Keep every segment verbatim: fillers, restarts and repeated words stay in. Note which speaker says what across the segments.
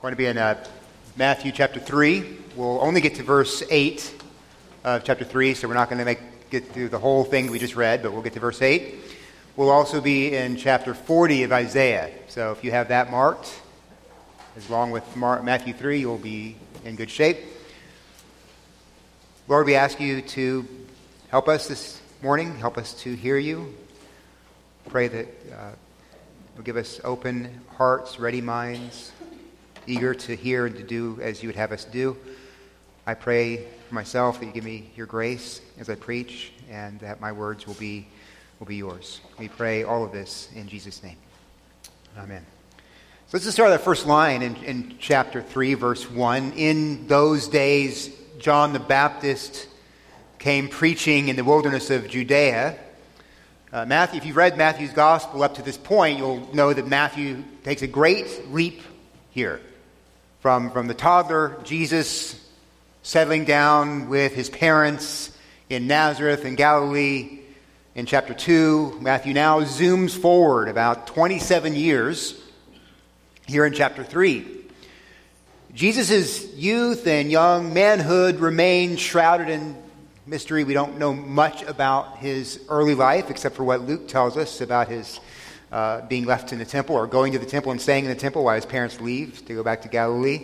Speaker 1: We're going to be in uh, Matthew chapter three. We'll only get to verse eight of chapter three, so we're not going to make get through the whole thing we just read, but we'll get to verse eight. We'll also be in chapter forty of Isaiah. So if you have that marked, along with Mar- Matthew three, you'll be in good shape. Lord, we ask you to help us this morning, help us to hear you. Pray that uh, you'll give us open hearts, ready minds, eager to hear and to do as you would have us do. I pray for myself that you give me your grace as I preach, and that my words will be will be yours. We pray all of this in Jesus' name. Amen. So let's just start with that first line in, in chapter three, verse one. In those days, John the Baptist came preaching in the wilderness of Judea. Uh, Matthew, if you've read Matthew's gospel up to this point, you'll know that Matthew takes a great leap here. From, from the toddler, Jesus, settling down with his parents in Nazareth in Galilee in chapter two. Matthew now zooms forward about twenty-seven years here in chapter three. Jesus' youth and young manhood remain shrouded in mystery. We don't know much about his early life except for what Luke tells us about his uh, being left in the temple or going to the temple and staying in the temple while his parents leave to go back to Galilee.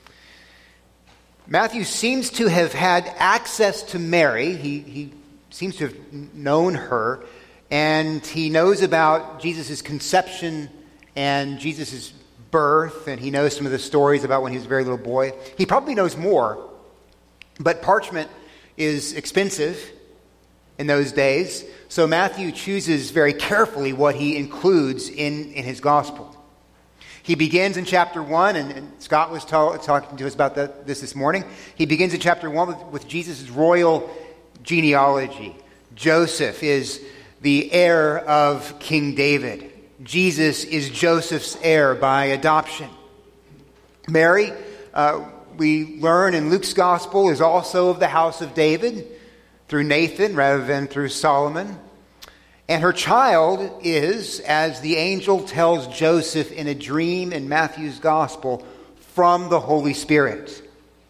Speaker 1: Matthew seems to have had access to Mary. He, he seems to have known her, and he knows about Jesus' conception and Jesus' birth, and he knows some of the stories about when he was a very little boy. He probably knows more, but parchment is expensive in those days, so Matthew chooses very carefully what he includes in, in his gospel. He begins in chapter one, and, and Scott was ta- talking to us about that, this this morning. He begins in chapter one with, with Jesus' royal genealogy. Joseph is the heir of King David. Jesus is Joseph's heir by adoption. Mary, uh, we learn in Luke's gospel, is also of the house of David through Nathan rather than through Solomon. And her child is, as the angel tells Joseph in a dream in Matthew's gospel, from the Holy Spirit.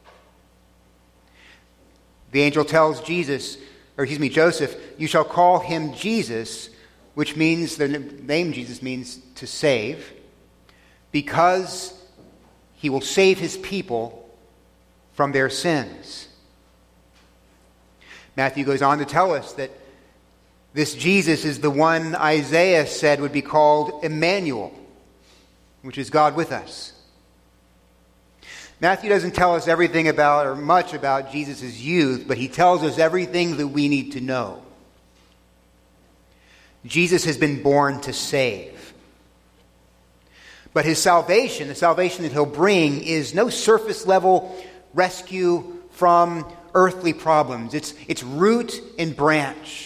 Speaker 1: The angel tells Jesus, or excuse me, Joseph, you shall call him Jesus, which means, the name Jesus means to save, because he will save his people from their sins. Matthew goes on to tell us that this Jesus is the one Isaiah said would be called Emmanuel, which is God with us. Matthew doesn't tell us everything about or much about Jesus' youth, but he tells us everything that we need to know. Jesus has been born to save. But his salvation, the salvation that he'll bring, is no surface level rescue from earthly problems. It's, it's root and branch.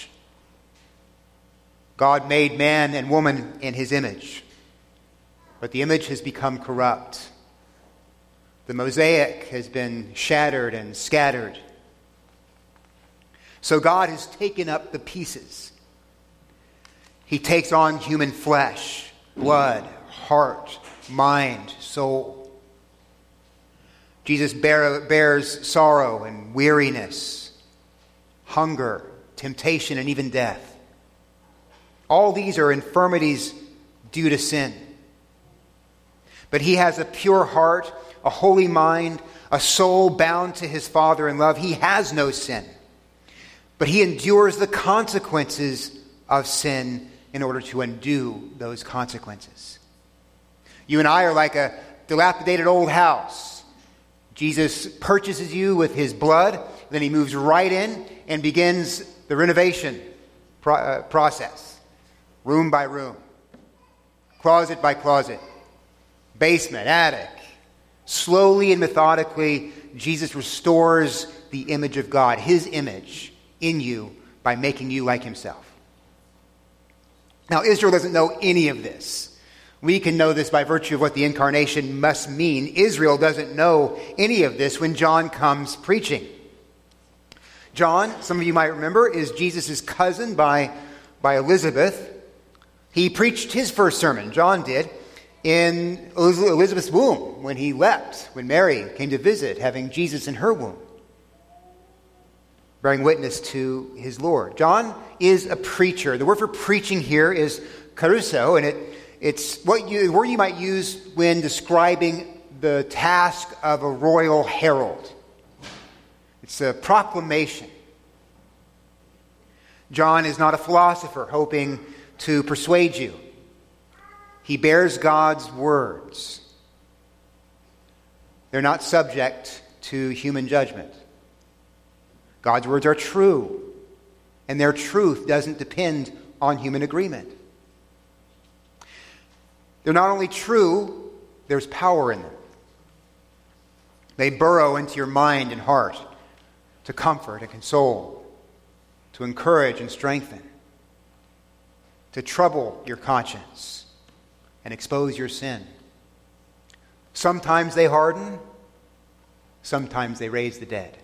Speaker 1: God made man and woman in his image, but the image has become corrupt. The mosaic has been shattered and scattered. So God has taken up the pieces. He takes on human flesh, blood, heart, mind, soul. Jesus bear, bears sorrow and weariness, hunger, temptation, and even death. All these are infirmities due to sin. But he has a pure heart, a holy mind, a soul bound to his Father in love. He has no sin. But he endures the consequences of sin in order to undo those consequences. You and I are like a dilapidated old house. Jesus purchases you with his blood, then he moves right in and begins the renovation pro- uh, process. Room by room, closet by closet, basement, attic. Slowly and methodically, Jesus restores the image of God, his image in you, by making you like himself. Now, Israel doesn't know any of this. We can know this by virtue of what the incarnation must mean. Israel doesn't know any of this when John comes preaching. John, some of you might remember, is Jesus' cousin by, by Elizabeth. He preached his first sermon, John did, in Elizabeth's womb when he leapt, when Mary came to visit, having Jesus in her womb, bearing witness to his Lord. John is a preacher. The word for preaching here is caruso, and it, it's what you, the word you might use when describing the task of a royal herald. It's a proclamation. John is not a philosopher hoping to persuade you. He bears God's words. They're not subject to human judgment. God's words are true, and their truth doesn't depend on human agreement. They're not only true, there's power in them. They burrow into your mind and heart to comfort and console, to encourage and strengthen, to trouble your conscience and expose your sin. Sometimes they harden, sometimes they raise the dead.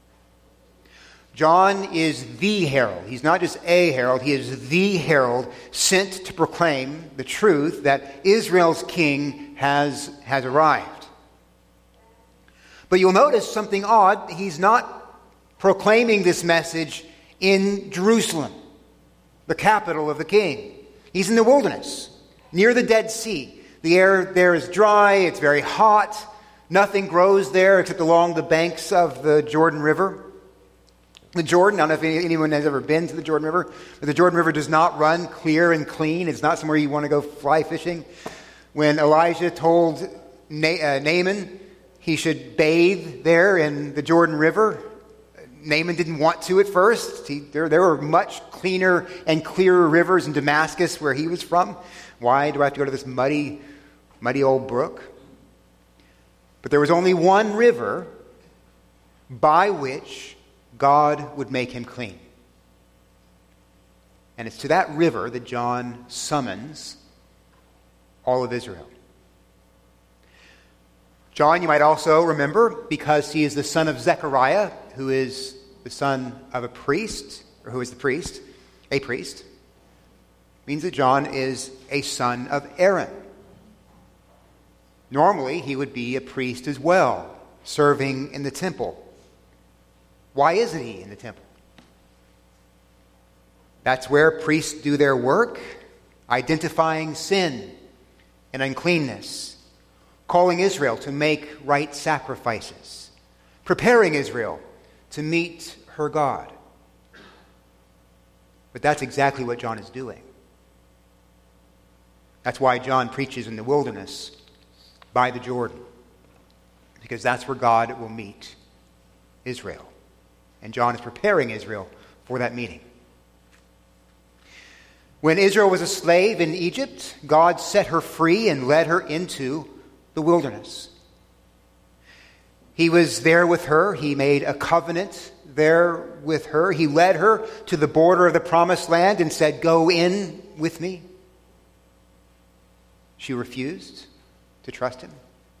Speaker 1: John is the herald. He's not just a herald, he is the herald sent to proclaim the truth that Israel's king has, has arrived. But you'll notice something odd. He's not proclaiming this message in Jerusalem, the capital of the king. He's in the wilderness, near the Dead Sea. The air there is dry, it's very hot. Nothing grows there except along the banks of the Jordan River. The Jordan, I don't know if anyone has ever been to the Jordan River, but the Jordan River does not run clear and clean. It's not somewhere you want to go fly fishing. When Elijah told Na- uh, Naaman he should bathe there in the Jordan River, Naaman didn't want to at first. He, there, there were much cleaner and clearer rivers in Damascus where he was from. Why do I have to go to this muddy, muddy old brook? But there was only one river by which God would make him clean. And it's to that river that John summons all of Israel. John, you might also remember, because he is the son of Zechariah, who is the son of a priest, or who is the priest, a priest, means that John is a son of Aaron. Normally, he would be a priest as well, serving in the temple. Why isn't he in the temple? That's where priests do their work, identifying sin and uncleanness, calling Israel to make right sacrifices, preparing Israel to meet her God. But that's exactly what John is doing. That's why John preaches in the wilderness by the Jordan, because that's where God will meet Israel. And John is preparing Israel for that meeting. When Israel was a slave in Egypt, God set her free and led her into the wilderness. He was there with her. He made a covenant there with her. He led her to the border of the promised land and said, "Go in with me." She refused to trust him.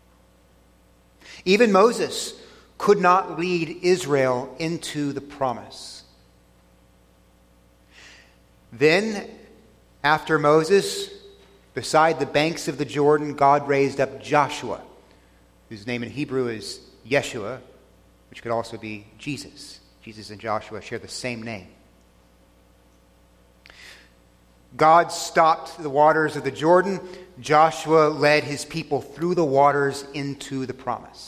Speaker 1: Even Moses could not lead Israel into the promise. Then, after Moses, beside the banks of the Jordan, God raised up Joshua, whose name in Hebrew is Yeshua, which could also be Jesus. Jesus and Joshua share the same name. God stopped the waters of the Jordan. Joshua led his people through the waters into the promise.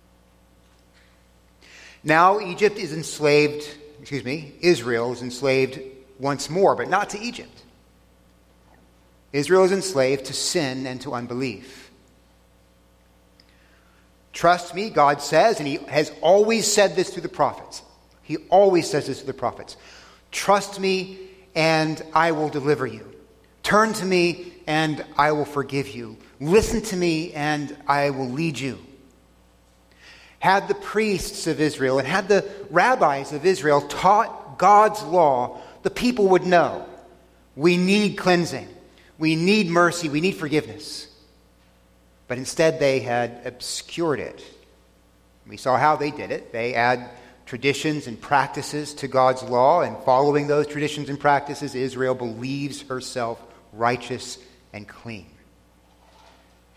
Speaker 1: Now Egypt is enslaved, excuse me, Israel is enslaved once more, but not to Egypt. Israel is enslaved to sin and to unbelief. Trust me, God says, and he has always said this to the prophets. He always says this to the prophets. Trust me and I will deliver you. Turn to me and I will forgive you. Listen to me and I will lead you. Had the priests of Israel and had the rabbis of Israel taught God's law, the people would know we need cleansing, we need mercy, we need forgiveness. But instead they had obscured it. We saw how they did it. They add traditions and practices to God's law, and following those traditions and practices, Israel believes herself righteous and clean.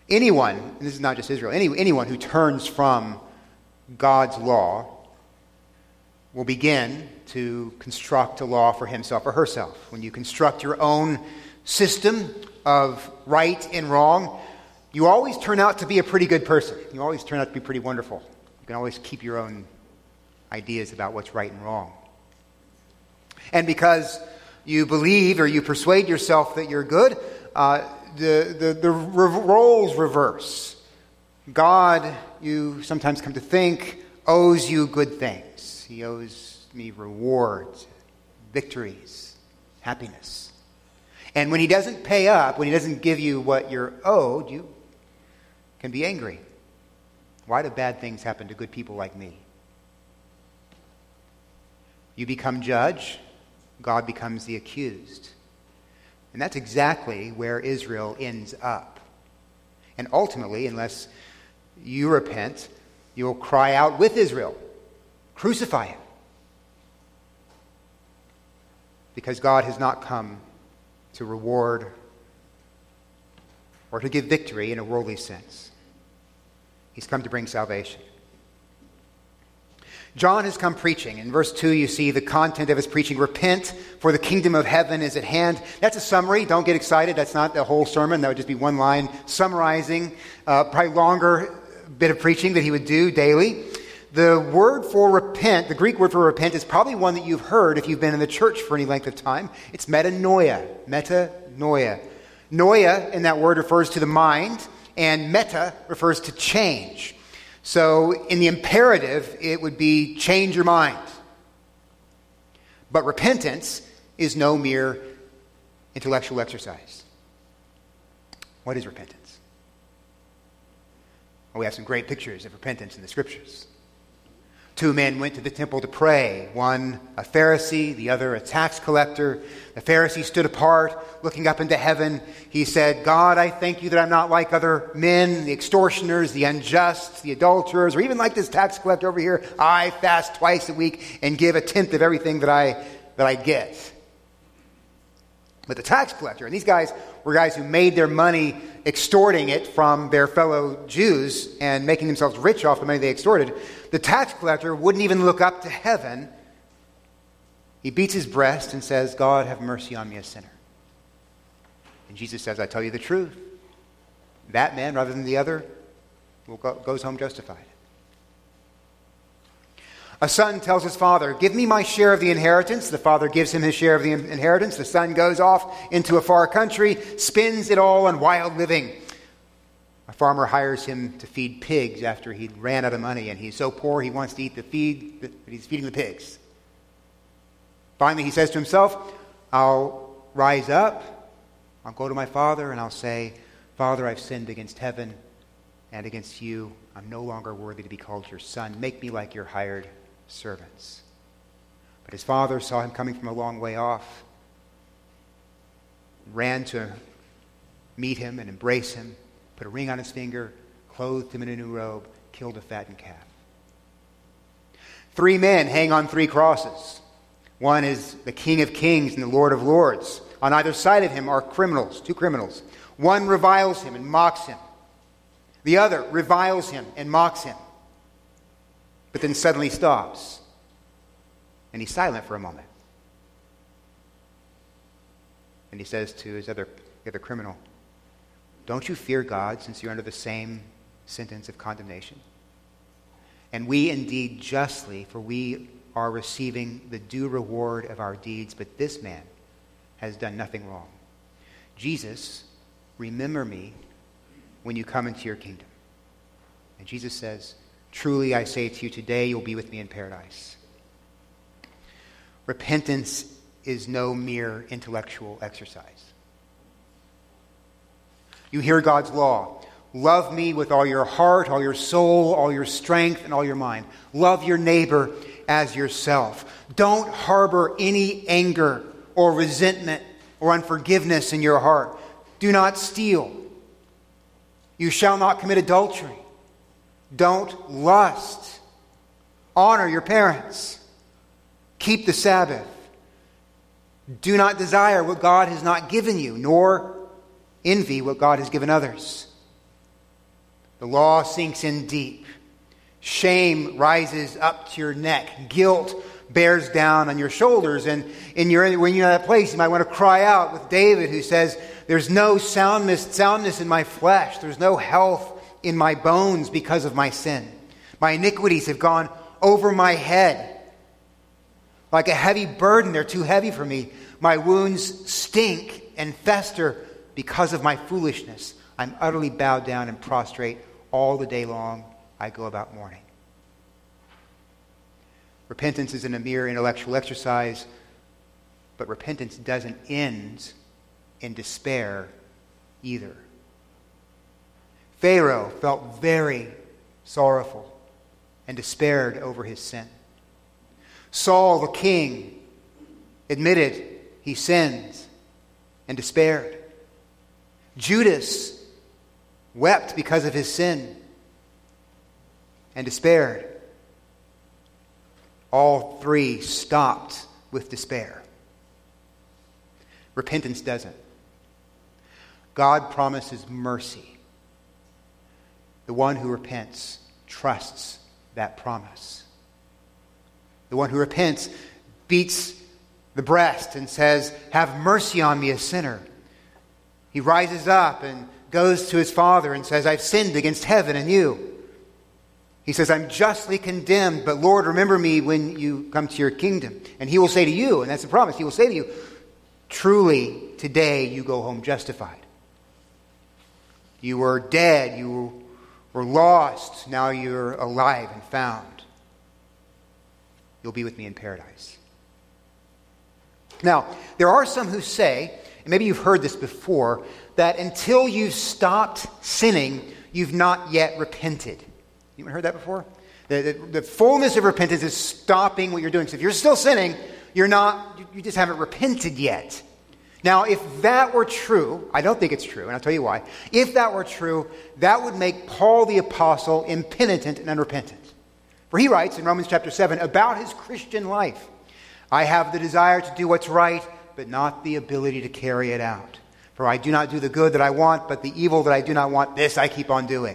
Speaker 1: Anyone, and this is not just Israel, any, anyone who turns from God's law will begin to construct a law for himself or herself. When you construct your own system of right and wrong, you always turn out to be a pretty good person. You always turn out to be pretty wonderful. You can always keep your own ideas about what's right and wrong. And because you believe or you persuade yourself that you're good, uh, the, the, the re- roles reverse. God, you sometimes come to think, owes you good things. He owes me rewards, victories, happiness. And when he doesn't pay up, when he doesn't give you what you're owed, you can be angry. Why do bad things happen to good people like me? You become judge, God becomes the accused. And that's exactly where Israel ends up. And ultimately, unless you repent, you'll cry out with Israel, crucify him. Because God has not come to reward or to give victory in a worldly sense. He's come to bring salvation. John has come preaching. In verse two, you see the content of his preaching. Repent, for the kingdom of heaven is at hand. That's a summary. Don't get excited. That's not the whole sermon. That would just be one line summarizing uh, probably longer bit of preaching that he would do daily. The word for repent, the Greek word for repent, is probably one that you've heard if you've been in the church for any length of time. It's metanoia. Metanoia. Noia in that word refers to the mind, and meta refers to change. So in the imperative, it would be change your mind. But repentance is no mere intellectual exercise. What is repentance? Well, we have some great pictures of repentance in the Scriptures. Two men went to the temple to pray, one a Pharisee, the other a tax collector. The Pharisee stood apart, looking up into heaven. He said, God, I thank you that I'm not like other men, the extortioners, the unjust, the adulterers, or even like this tax collector over here. I fast twice a week and give a tenth of everything that I, that I get. But the tax collector, and these guys were guys who made their money extorting it from their fellow Jews and making themselves rich off the money they extorted. The tax collector wouldn't even look up to heaven. He beats his breast and says, God, have mercy on me, a sinner. And Jesus says, I tell you the truth. That man, rather than the other, will go, goes home justified. A son tells his father, give me my share of the inheritance. The father gives him his share of the inheritance. The son goes off into a far country, spends it all on wild living. A farmer hires him to feed pigs after he ran out of money, and he's so poor he wants to eat the feed that he's feeding the pigs. Finally, he says to himself, I'll rise up, I'll go to my father, and I'll say, Father, I've sinned against heaven and against you. I'm no longer worthy to be called your son. Make me like your hired servants. But his father saw him coming from a long way off, ran to meet him and embrace him, put a ring on his finger, clothed him in a new robe, killed a fattened calf. Three men hang on three crosses. One is the King of Kings and the Lord of Lords. On either side of him are criminals, two criminals. One reviles him and mocks him. The other reviles him and mocks him, but then suddenly stops. And he's silent for a moment. And he says to his other, the other criminal, don't you fear God, since you're under the same sentence of condemnation? And we indeed justly, for we are receiving the due reward of our deeds, but this man has done nothing wrong. Jesus, remember me when you come into your kingdom. And Jesus says, truly I say to you, today you'll be with me in paradise. Repentance is no mere intellectual exercise. You hear God's law. Love me with all your heart, all your soul, all your strength, and all your mind. Love your neighbor as yourself. Don't harbor any anger or resentment or unforgiveness in your heart. Do not steal. You shall not commit adultery. Don't lust. Honor your parents. Keep the Sabbath. Do not desire what God has not given you, nor envy what God has given others. The law sinks in deep. Shame rises up to your neck. Guilt bears down on your shoulders. And in your, when you're in that place, you might want to cry out with David, who says, there's no soundness, soundness in my flesh. There's no health in my bones because of my sin. My iniquities have gone over my head. Like a heavy burden, they're too heavy for me. My wounds stink and fester because of my foolishness. I'm utterly bowed down and prostrate all the day long. I go about mourning. Repentance isn't a mere intellectual exercise, but repentance doesn't end in despair either. Pharaoh felt very sorrowful and despaired over his sin. Saul, the king, admitted he sinned and despaired. Judas wept because of his sin and despaired. All three stopped with despair. Repentance doesn't. God promises mercy. The one who repents trusts that promise. The one who repents beats the breast and says, have mercy on me, a sinner. He rises up and goes to his father and says, I've sinned against heaven and you. He says, I'm justly condemned, but Lord, remember me when you come to your kingdom. And he will say to you, and that's the promise, he will say to you, truly, today you go home justified. You were dead, you were lost, now you're alive and found. You'll be with me in paradise. Now, there are some who say, and maybe you've heard this before, that until you've stopped sinning, you've not yet repented. You ever heard that before? The, the, the fullness of repentance is stopping what you're doing. So if you're still sinning, you're not, you just haven't repented yet. Now, if that were true, I don't think it's true, and I'll tell you why. If that were true, that would make Paul the Apostle impenitent and unrepentant. For he writes in Romans chapter seven about his Christian life, I have the desire to do what's right, but not the ability to carry it out. For I do not do the good that I want, but the evil that I do not want, this I keep on doing.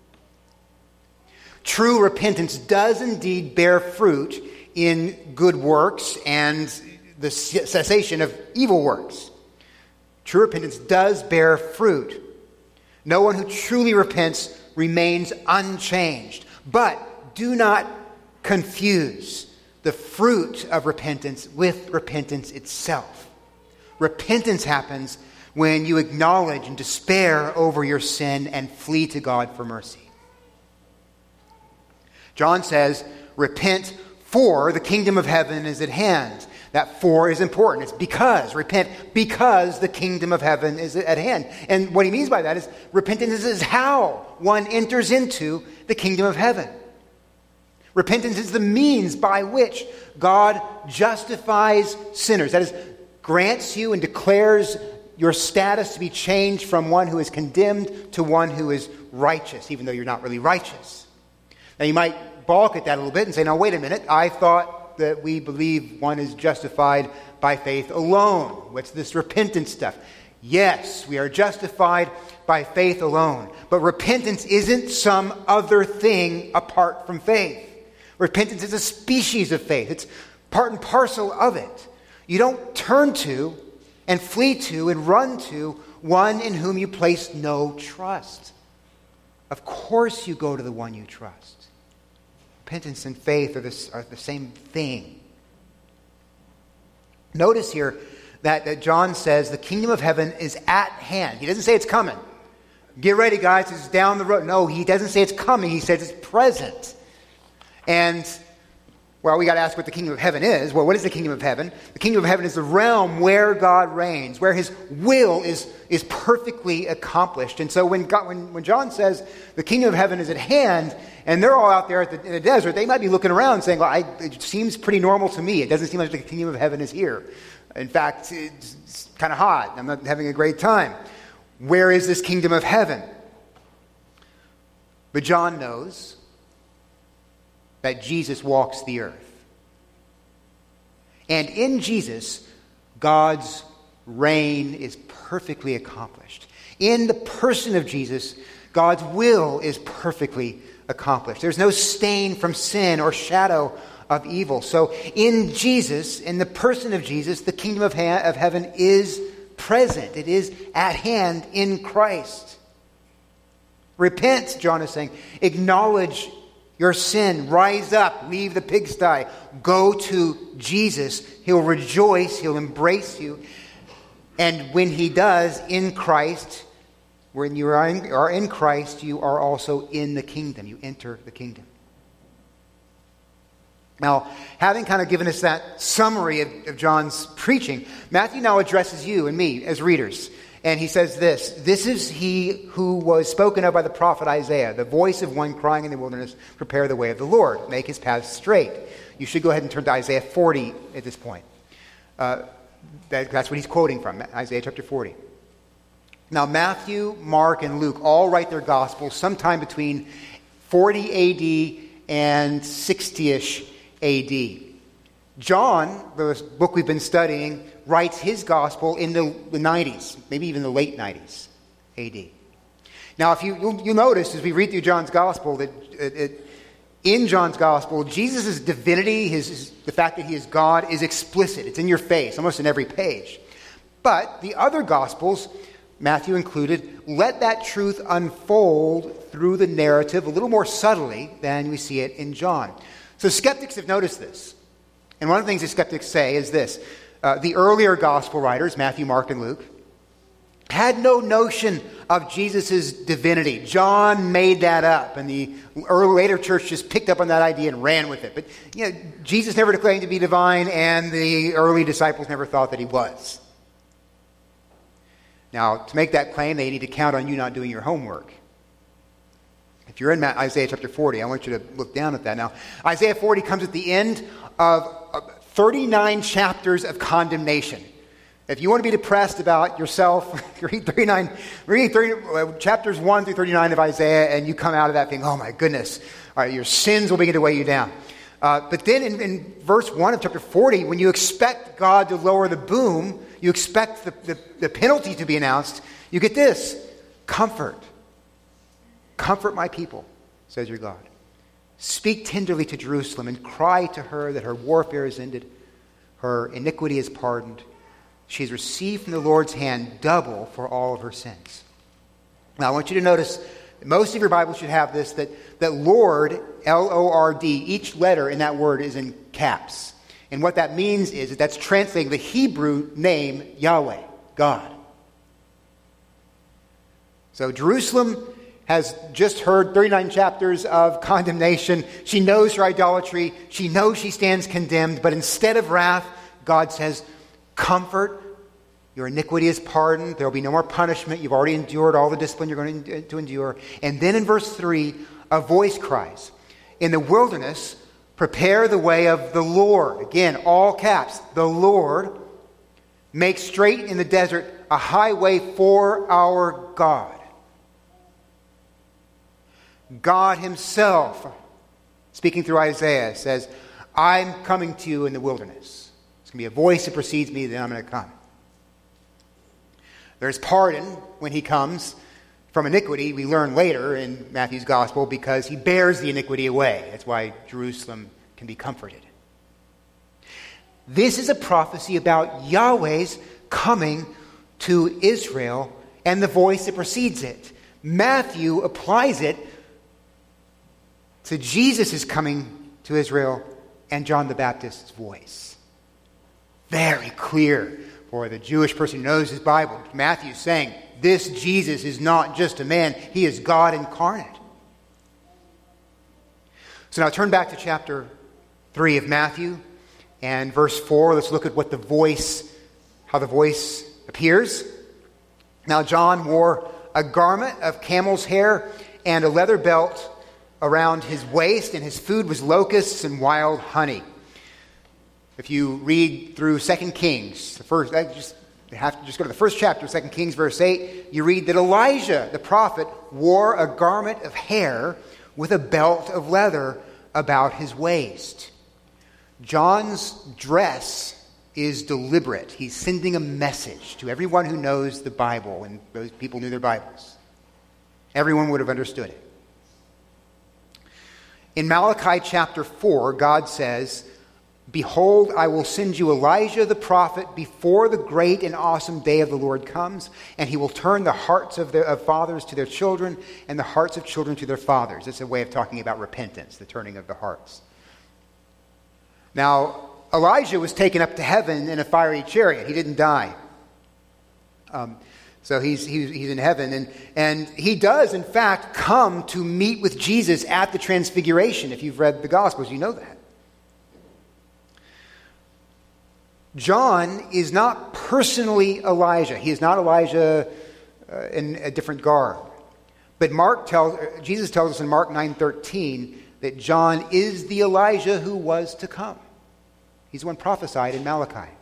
Speaker 1: True repentance does indeed bear fruit in good works and the cessation of evil works. True repentance does bear fruit. No one who truly repents remains unchanged. But do not confuse the fruit of repentance with repentance itself. Repentance happens when you acknowledge and despair over your sin and flee to God for mercy. John says, repent, for the kingdom of heaven is at hand. That for is important. It's because. Repent because the kingdom of heaven is at hand. And what he means by that is repentance is how one enters into the kingdom of heaven. Repentance is the means by which God justifies sinners. That is, grants you and declares your status to be changed from one who is condemned to one who is righteous, even though you're not really righteous. Now you might balk at that a little bit and say, now wait a minute, I thought that we believe one is justified by faith alone. What's this repentance stuff? Yes, we are justified by faith alone. But repentance isn't some other thing apart from faith. Repentance is a species of faith. It's part and parcel of it. You don't turn to and flee to and run to one in whom you place no trust. Of course you go to the one you trust. Repentance and faith are, this, are the same thing. Notice here that, that John says the kingdom of heaven is at hand. He doesn't say it's coming. Get ready, guys, it's down the road. No, he doesn't say it's coming. He says it's present. And, well, we got to ask what the kingdom of heaven is. Well, what is the kingdom of heaven? The kingdom of heaven is the realm where God reigns, where his will is, is perfectly accomplished. And so when, God, when, when John says the kingdom of heaven is at hand, and they're all out there at the, in the desert, they might be looking around and saying, well, I, it seems pretty normal to me. It doesn't seem like the kingdom of heaven is here. In fact, it's, it's kind of hot. I'm not having a great time. Where is this kingdom of heaven? But John knows that Jesus walks the earth. And in Jesus, God's reign is perfectly accomplished. In the person of Jesus, God's will is perfectly accomplished. There's no stain from sin or shadow of evil. So in Jesus, in the person of Jesus, the kingdom of, ha- of heaven is present. It is at hand in Christ. Repent, John is saying. Acknowledge your sin. Rise up. Leave the pigsty. Go to Jesus. He'll rejoice. He'll embrace you. And when he does, in Christ, when you are in, are in Christ, you are also in the kingdom. You enter the kingdom. Now, having kind of given us that summary of, of John's preaching, Matthew now addresses you and me as readers. And he says this, "This is he who was spoken of by the prophet Isaiah, the voice of one crying in the wilderness, prepare the way of the Lord, make his paths straight." You should go ahead and turn to Isaiah forty at this point. Uh, that, that's what he's quoting from, Isaiah chapter forty. Now, Matthew, Mark, and Luke all write their gospels sometime between forty A D and sixty-ish A D. John, the book we've been studying, writes his gospel in the, the nineties, maybe even the late nineties A D. Now, if you you'll, you'll notice as we read through John's gospel that it, it, in John's gospel, Jesus' divinity, his, his the fact that he is God, is explicit. It's in your face, almost in every page. But the other gospels, Matthew included, let that truth unfold through the narrative a little more subtly than we see it in John. So skeptics have noticed this. And one of the things that skeptics say is this. Uh, the earlier gospel writers, Matthew, Mark, and Luke, had no notion of Jesus' divinity. John made that up, and the early, later church just picked up on that idea and ran with it. But you know, Jesus never declared to be divine, and the early disciples never thought that he was. Now, to make that claim, they need to count on you not doing your homework. If you're in Isaiah chapter forty, I want you to look down at that. Now, Isaiah forty comes at the end of thirty-nine chapters of condemnation. If you want to be depressed about yourself, read thirty-nine, read thirty, uh, chapters one through thirty-nine of Isaiah, and you come out of that thinking, oh my goodness, all right, your sins will begin to weigh you down. Uh, but then in, in verse one of chapter forty, when you expect God to lower the boom, you expect the, the, the penalty to be announced, you get this, comfort. Comfort my people, says your God. Speak tenderly to Jerusalem and cry to her that her warfare is ended, her iniquity is pardoned. She has received from the Lord's hand double for all of her sins. Now I want you to notice, most of your Bibles should have this, that, that Lord, L O R D, each letter in that word is in caps. And what that means is that that's translating the Hebrew name Yahweh, God. So Jerusalem has just heard thirty-nine chapters of condemnation. She knows her idolatry. She knows she stands condemned. But instead of wrath, God says, comfort, your iniquity is pardoned. There will be no more punishment. You've already endured all the discipline you're going to endure. And then in verse three, a voice cries, in the wilderness, prepare the way of the Lord. Again, all caps, the Lord. Make straight in the desert a highway for our God. God himself, speaking through Isaiah, says, I'm coming to you in the wilderness. It's going to be a voice that precedes me, then I'm going to come. There's pardon when he comes from iniquity, we learn later in Matthew's gospel, because he bears the iniquity away. That's why Jerusalem can be comforted. This is a prophecy about Yahweh's coming to Israel and the voice that precedes it. Matthew applies it to Jesus' coming to Israel and John the Baptist's voice. Very clear for the Jewish person who knows his Bible. Matthew's saying, this Jesus is not just a man, he is God incarnate. So now turn back to chapter three of Matthew and verse four. Let's look at what the voice, how the voice appears. Now John wore a garment of camel's hair and a leather belt around his waist, and his food was locusts and wild honey. If you read through Second Kings, the first, I just you have to just go to the first chapter, Second Kings, verse eight, you read that Elijah, the prophet, wore a garment of hair with a belt of leather about his waist. John's dress is deliberate. He's sending a message to everyone who knows the Bible, and those people knew their Bibles. Everyone would have understood it. In Malachi chapter four, God says, "Behold, I will send you Elijah the prophet before the great and awesome day of the Lord comes, and he will turn the hearts of, their, of fathers to their children and the hearts of children to their fathers." It's a way of talking about repentance, the turning of the hearts. Now, Elijah was taken up to heaven in a fiery chariot. He didn't die. Um, so he's, he's, he's in heaven. And, and he does, in fact, come to meet with Jesus at the Transfiguration. If you've read the Gospels, you know that. John is not personally Elijah. He is not Elijah uh, in a different garb. But Mark tells, Jesus tells us in Mark nine thirteen that John is the Elijah who was to come. He's the one prophesied in Malachi.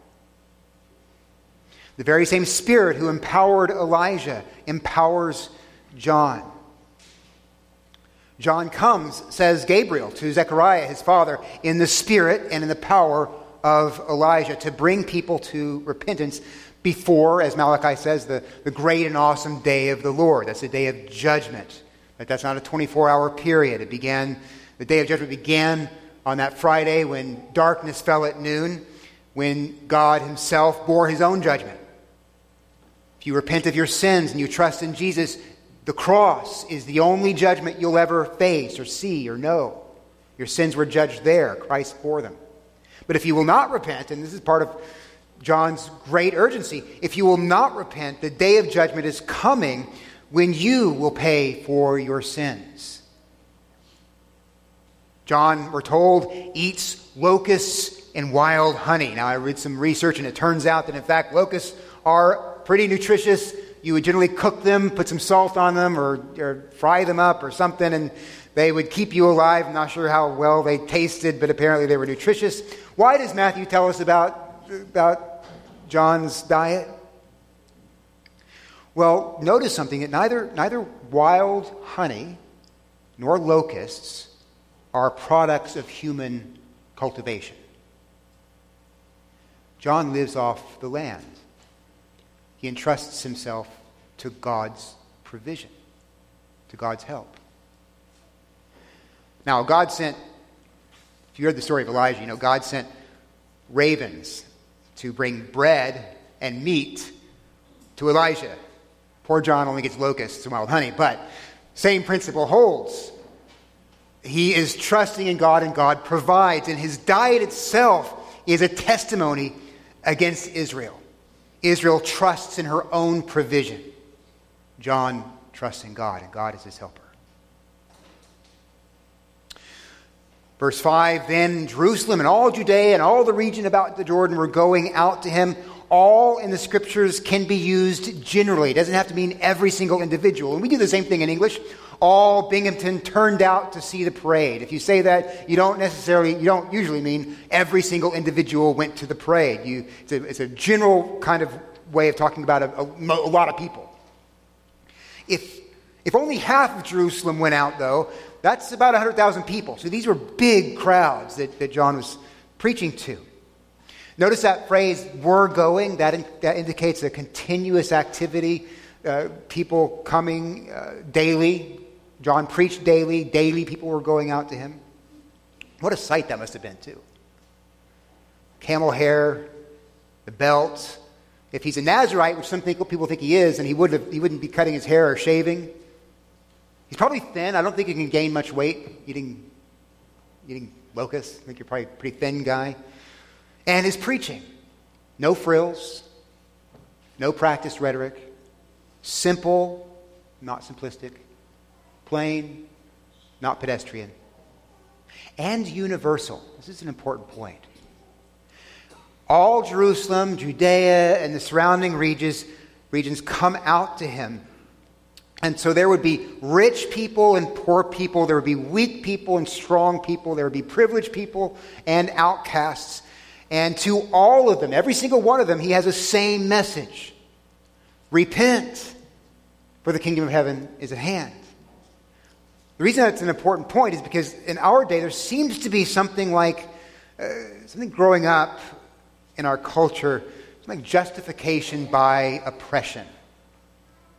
Speaker 1: The very same Spirit who empowered Elijah empowers John. John comes, says Gabriel, to Zechariah, his father, in the spirit and in the power of Elijah to bring people to repentance before, as Malachi says, the, the great and awesome day of the Lord. That's the day of judgment. But that's not a twenty-four hour period. It began, the day of judgment began on that Friday when darkness fell at noon, when God himself bore his own judgment. If you repent of your sins and you trust in Jesus, the cross is the only judgment you'll ever face or see or know. Your sins were judged there. Christ bore them. But if you will not repent, and this is part of John's great urgency, if you will not repent, the day of judgment is coming when you will pay for your sins. John, we're told, eats locusts and wild honey. Now, I read some research, and it turns out that, in fact, locusts are pretty nutritious. You would generally cook them, put some salt on them, or, or fry them up or something, and they would keep you alive. I'm not sure how well they tasted, but apparently they were nutritious. Why does Matthew tell us about, about John's diet? Well, notice something, that neither, neither wild honey nor locusts are products of human cultivation. John lives off the land. He entrusts himself to God's provision, to God's help. Now, God sent, if you heard the story of Elijah, you know, God sent ravens to bring bread and meat to Elijah. Poor John only gets locusts and wild honey, but same principle holds. He is trusting in God, and God provides, and his diet itself is a testimony against Israel. Israel trusts in her own provision. John trusts in God, and God is his helper. Verse five, then Jerusalem and all Judea and all the region about the Jordan were going out to him. All in the scriptures can be used generally. It doesn't have to mean every single individual. And we do the same thing in English. All Binghamton turned out to see the parade. If you say that, you don't necessarily, you don't usually mean every single individual went to the parade. You, it's, a, it's a general kind of way of talking about a, a, a lot of people. If, if only half of Jerusalem went out, though, that's about one hundred thousand people. So these were big crowds that, that John was preaching to. Notice that phrase, "were going," that, in, that indicates a continuous activity, uh, people coming uh, daily. John preached daily. Daily people were going out to him. What a sight that must have been, too. Camel hair, the belt. If he's a Nazirite, which some people think he is, and he, would have, he wouldn't be cutting his hair or shaving. He's probably thin. I don't think he can gain much weight eating, eating locusts. I think you're probably a pretty thin guy. And his preaching. No frills. No practiced rhetoric. Simple, not simplistic. Plain, not pedestrian. And universal. This is an important point. All Jerusalem, Judea, and the surrounding regions, regions come out to him. And so there would be rich people and poor people. There would be weak people and strong people. There would be privileged people and outcasts. And to all of them, every single one of them, he has the same message. Repent, for the kingdom of heaven is at hand. The reason that's an important point is because in our day, there seems to be something like, uh, something growing up in our culture, like justification by oppression.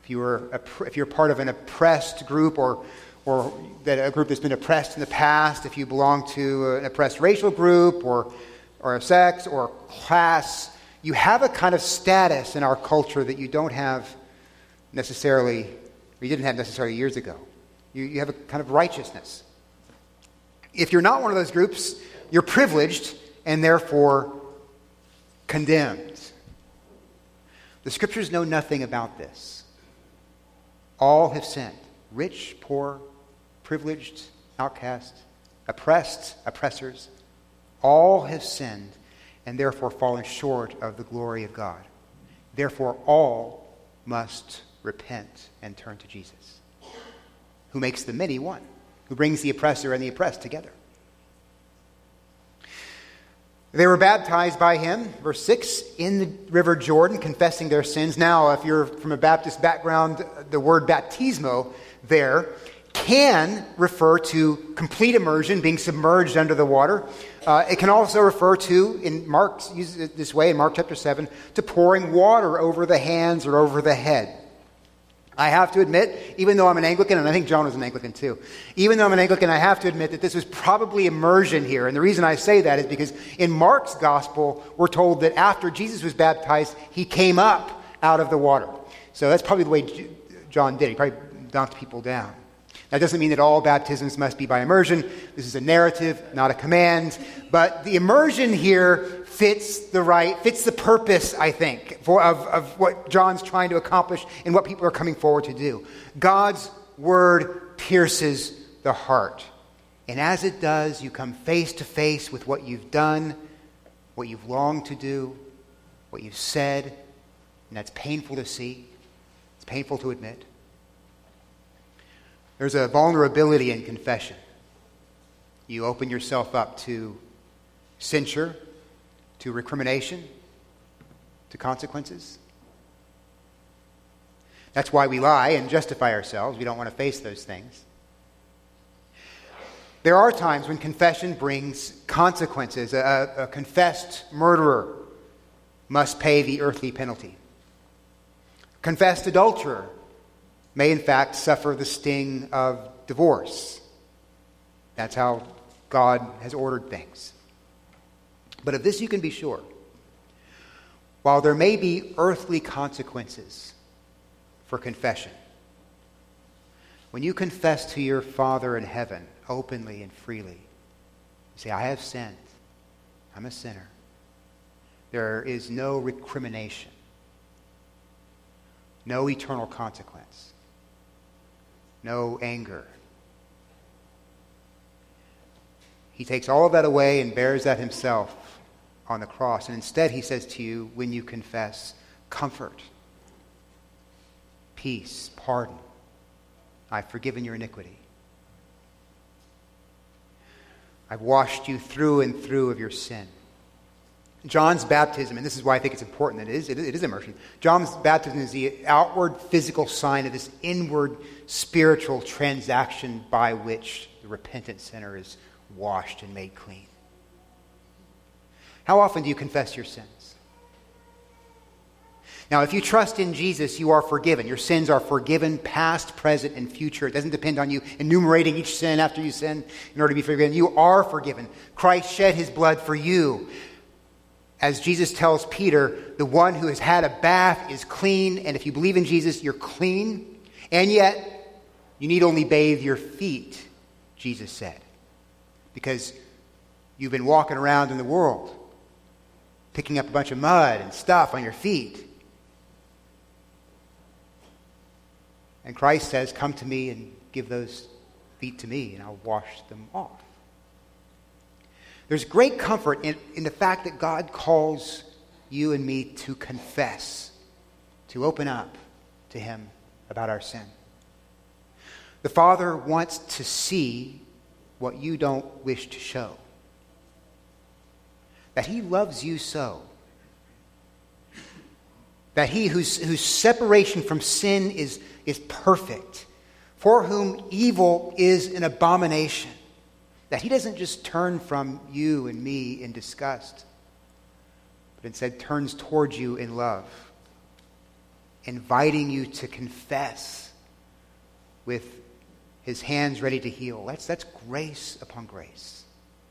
Speaker 1: if you were if you're part of an oppressed group or or that a group that's been oppressed in the past, if you belong to an oppressed racial group or or a sex or class, you have a kind of status in our culture that you don't have necessarily, or you didn't have necessarily years ago. You, you have a kind of righteousness. If you're not one of those groups, you're privileged and therefore condemned. The Scriptures know nothing about this. All have sinned. Rich, poor, privileged, outcast, oppressed, oppressors. All have sinned and therefore fallen short of the glory of God. Therefore, all must repent and turn to Jesus, who makes the many one, who brings the oppressor and the oppressed together. They were baptized by him, verse six, in the river Jordan, confessing their sins. Now, if you're from a Baptist background, the word baptismo there can refer to complete immersion, being submerged under the water. Uh, it can also refer to, in Mark uses it this way in Mark chapter seven, to pouring water over the hands or over the head. I have to admit, even though I'm an Anglican, and I think John was an Anglican too, even though I'm an Anglican, I have to admit that this was probably immersion here. And the reason I say that is because in Mark's gospel, we're told that after Jesus was baptized, he came up out of the water. So that's probably the way John did it. He probably dunked people down. That doesn't mean that all baptisms must be by immersion. This is a narrative, not a command. But the immersion here fits the right, fits the purpose, I think, for, of, of what John's trying to accomplish and what people are coming forward to do. God's word pierces the heart. And as it does, you come face to face with what you've done, what you've longed to do, what you've said, and that's painful to see. It's painful to admit. There's a vulnerability in confession. You open yourself up to censure, to recrimination, to consequences. That's why we lie and justify ourselves. We don't want to face those things. There are times when confession brings consequences. A, a confessed murderer must pay the earthly penalty. A confessed adulterer may in fact suffer the sting of divorce. That's how God has ordered things. But of this you can be sure. While there may be earthly consequences for confession, when you confess to your Father in heaven openly and freely, you say, I have sinned. I'm a sinner. There is no recrimination, no eternal consequence, no anger. He takes all of that away and bears that himself on the cross. And instead he says to you, when you confess, comfort, peace, pardon. I've forgiven your iniquity. I've washed you through and through of your sin. John's baptism, and this is why I think it's important that it is, it is immersion. John's baptism is the outward physical sign of this inward spiritual transaction by which the repentant sinner is washed and made clean. How often do you confess your sins? Now, if you trust in Jesus, you are forgiven. Your sins are forgiven, past, present, and future. It doesn't depend on you enumerating each sin after you sin in order to be forgiven. You are forgiven. Christ shed his blood for you. As Jesus tells Peter, the one who has had a bath is clean, and if you believe in Jesus, you're clean. And yet, you need only bathe your feet, Jesus said, because you've been walking around in the world, picking up a bunch of mud and stuff on your feet. And Christ says, come to me and give those feet to me, and I'll wash them off. There's great comfort in, in the fact that God calls you and me to confess, to open up to him about our sin. The Father wants to see what you don't wish to show. That he loves you so. That he whose, whose separation from sin is, is perfect, for whom evil is an abomination. That he doesn't just turn from you and me in disgust, but instead turns towards you in love. inviting you to confess with his hands ready to heal. That's, that's grace upon grace.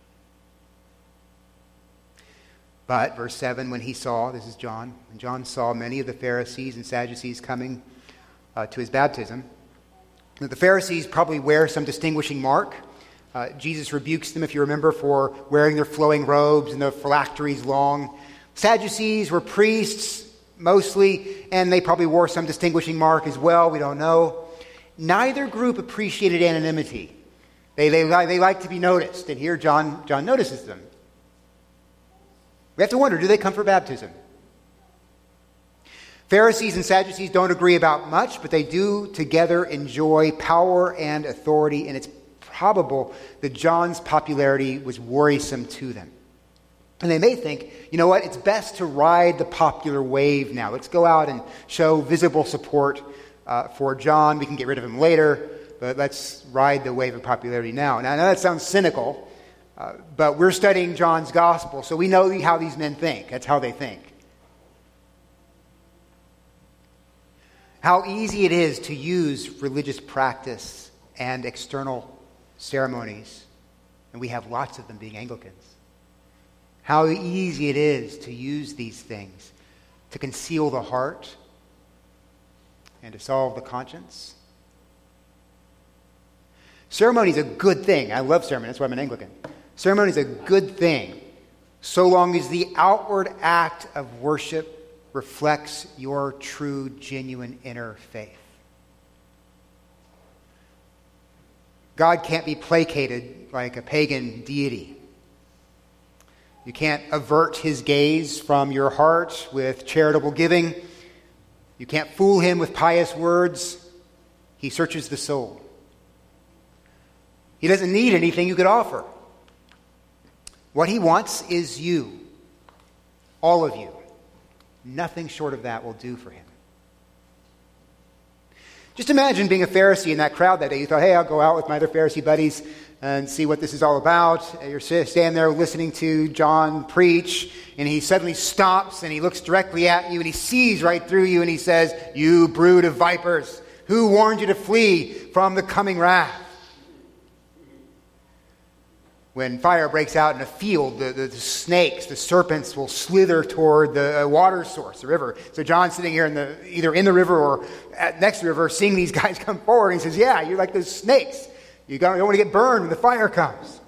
Speaker 1: But, verse seven, when he saw, this is John, when John saw many of the Pharisees and Sadducees coming uh, to his baptism, the Pharisees probably wear some distinguishing mark. Uh, Jesus rebukes them, if you remember, for wearing their flowing robes and their phylacteries long. Sadducees were priests, mostly, and they probably wore some distinguishing mark as well. We don't know. Neither group appreciated anonymity. They, they, they like to be noticed, and here John, John notices them. We have to wonder, do they come for baptism? Pharisees and Sadducees don't agree about much, but they do together enjoy power and authority, and it's probable that John's popularity was worrisome to them. And they may think, you know what, it's best to ride the popular wave now. Let's go out and show visible support uh, for John. We can get rid of him later, but let's ride the wave of popularity now. Now, I know that sounds cynical, uh, but we're studying John's gospel, so we know how these men think. That's how they think. How easy it is to use religious practice and external ceremonies, and we have lots of them being Anglicans. How easy it is to use these things to conceal the heart and to solve the conscience. Ceremony is a good thing. I love ceremony. That's why I'm an Anglican. Ceremony is a good thing so long as the outward act of worship reflects your true, genuine inner faith. God can't be placated like a pagan deity. You can't avert his gaze from your heart with charitable giving. You can't fool him with pious words. He searches the soul. He doesn't need anything you could offer. What he wants is you. All of you. Nothing short of that will do for him. Just imagine being a Pharisee in that crowd that day. You thought, hey, I'll go out with my other Pharisee buddies and see what this is all about. You're standing there listening to John preach, and he suddenly stops and he looks directly at you and he sees right through you and he says, "You brood of vipers, who warned you to flee from the coming wrath?" When fire breaks out in a field, the, the, the snakes, the serpents will slither toward the uh, water source, the river. So John's sitting here in the either in the river or at, next to the river, seeing these guys come forward. And he says, yeah, you're like those snakes. You don't, you don't want to get burned when the fire comes.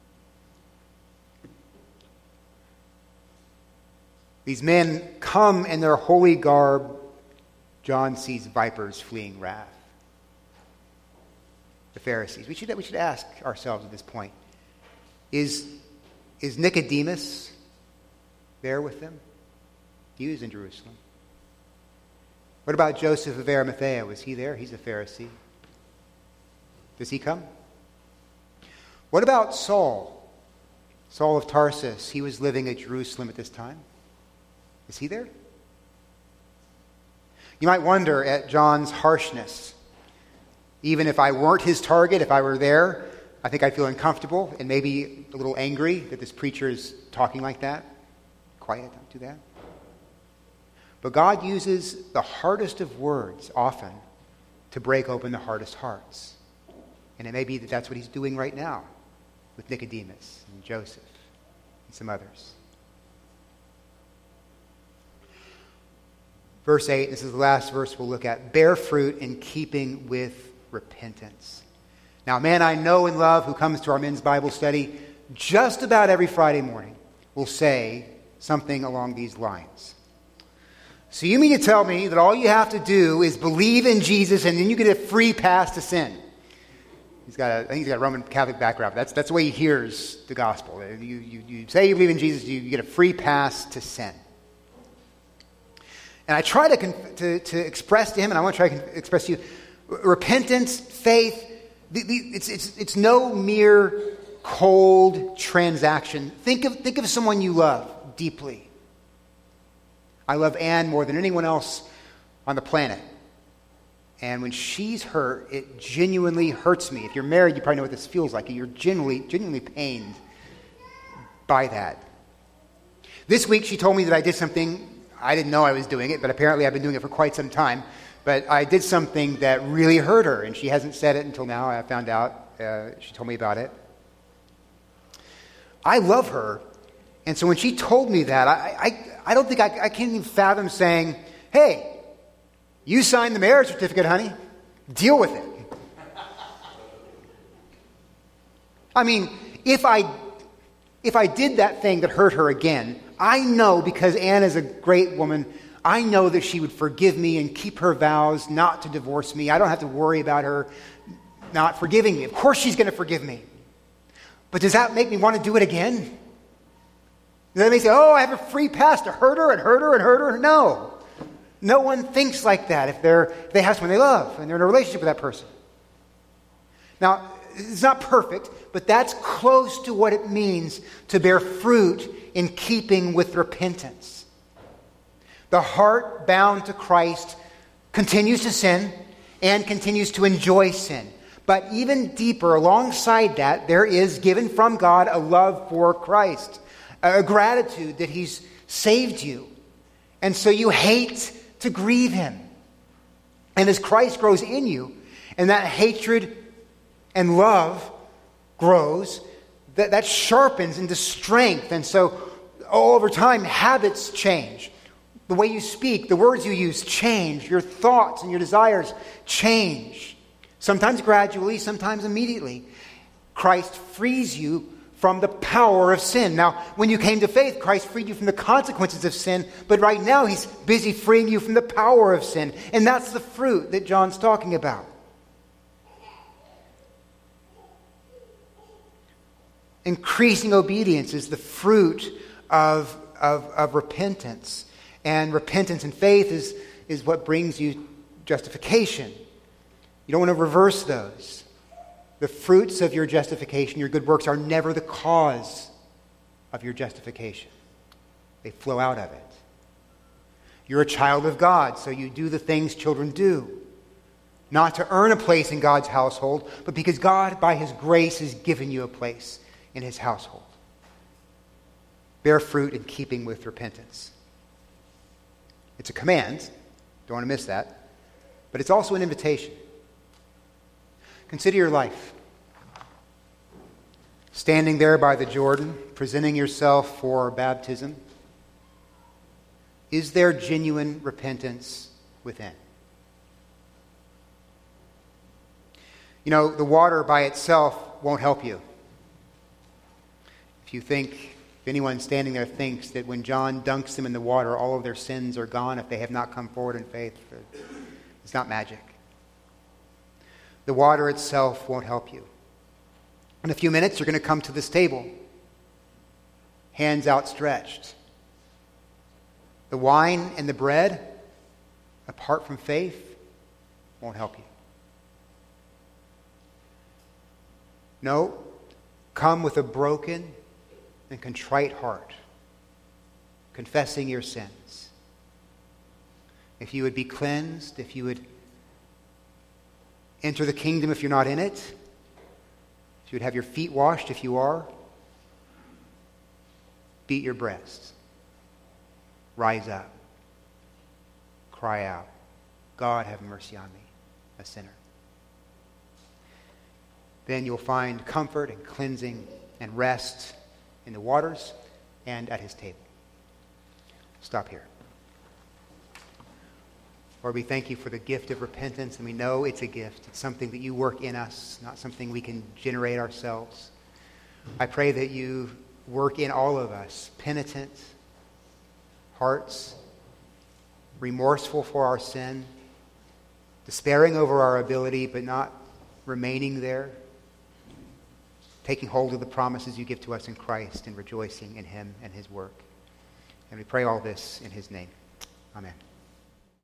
Speaker 1: These men come in their holy garb. John sees vipers fleeing wrath. The Pharisees. We should, we should ask ourselves at this point, Is, is Nicodemus there with them? He was in Jerusalem. What about Joseph of Arimathea? Was he there? He's a Pharisee. Does he come? What about Saul? Saul of Tarsus. He was living at Jerusalem at this time. Is he there? You might wonder at John's harshness. Even if I weren't his target, if I were there, I think I'd feel uncomfortable and maybe a little angry that this preacher is talking like that. Quiet, don't do that. But God uses the hardest of words often to break open the hardest hearts. And it may be that that's what he's doing right now with Nicodemus and Joseph and some others. Verse eight, this is the last verse we'll look at. Bear fruit in keeping with repentance. Now, a man I know and love who comes to our men's Bible study just about every Friday morning will say something along these lines. So you mean to tell me that all you have to do is believe in Jesus and then you get a free pass to sin? He's got a, I think he's got a Roman Catholic background. That's, that's the way he hears the gospel. You, you, you say you believe in Jesus, you get a free pass to sin. And I try to, con- to, to express to him, and I want to try to express to you, repentance, faith, the, the, it's, it's, it's no mere cold transaction. Think of, think of someone you love deeply. I love Anne more than anyone else on the planet. And when she's hurt, it genuinely hurts me. If you're married, you probably know what this feels like. You're genuinely, genuinely pained by that. This week, she told me that I did something I didn't know I was doing it, but apparently I've been doing it for quite some time. But I did something that really hurt her, and she hasn't said it until now. I found out. Uh, she told me about it. I love her, and so when she told me that, I, I, I don't think I, I can't even fathom saying, hey, you signed the marriage certificate, honey. Deal with it. I mean, if I if I did that thing that hurt her again, I know, because Anne is a great woman, I know that she would forgive me and keep her vows not to divorce me. I don't have to worry about her not forgiving me. Of course she's going to forgive me. But does that make me want to do it again? Does that make me say, oh, I have a free pass to hurt her and hurt her and hurt her? No. No one thinks like that if they're if they have someone they love and they're in a relationship with that person. Now, it's not perfect, but that's close to what it means to bear fruit in keeping with repentance. The heart bound to Christ continues to sin and continues to enjoy sin. But even deeper, alongside that, there is given from God a love for Christ, a gratitude that He's saved you. And so you hate to grieve Him. And as Christ grows in you, and that hatred and love grows, that, that sharpens into strength. And so all over time, habits change. The way you speak, the words you use change. Your thoughts and your desires change. Sometimes gradually, sometimes immediately. Christ frees you from the power of sin. Now, when you came to faith, Christ freed you from the consequences of sin, but right now He's busy freeing you from the power of sin. And that's the fruit that John's talking about. Increasing obedience is the fruit of, of, of repentance. And repentance and faith is, is what brings you justification. You don't want to reverse those. The fruits of your justification, your good works, are never the cause of your justification. They flow out of it. You're a child of God, so you do the things children do. Not to earn a place in God's household, but because God, by His grace, has given you a place in His household. Bear fruit in keeping with repentance. It's a command. Don't want to miss that. But it's also an invitation. Consider your life. Standing there by the Jordan, presenting yourself for baptism. Is there genuine repentance within? You know, the water by itself won't help you. If you think, if anyone standing there thinks that when John dunks them in the water, all of their sins are gone if they have not come forward in faith, it's not magic. The water itself won't help you. In a few minutes, you're going to come to this table, hands outstretched. The wine and the bread, apart from faith, won't help you. No, come with a broken and contrite heart, confessing your sins. If you would be cleansed, if you would enter the kingdom if you're not in it, if you would have your feet washed if you are, beat your breasts, rise up, cry out, God, have mercy on me, a sinner. Then you'll find comfort and cleansing and rest in the waters and at His table. Stop here. Lord, we thank You for the gift of repentance, and we know it's a gift. It's something that You work in us, not something we can generate ourselves. I pray that You work in all of us, penitent hearts, remorseful for our sin, despairing over our ability, but not remaining there, taking hold of the promises You give to us in Christ and rejoicing in Him and His work. And we pray all this in His name. Amen.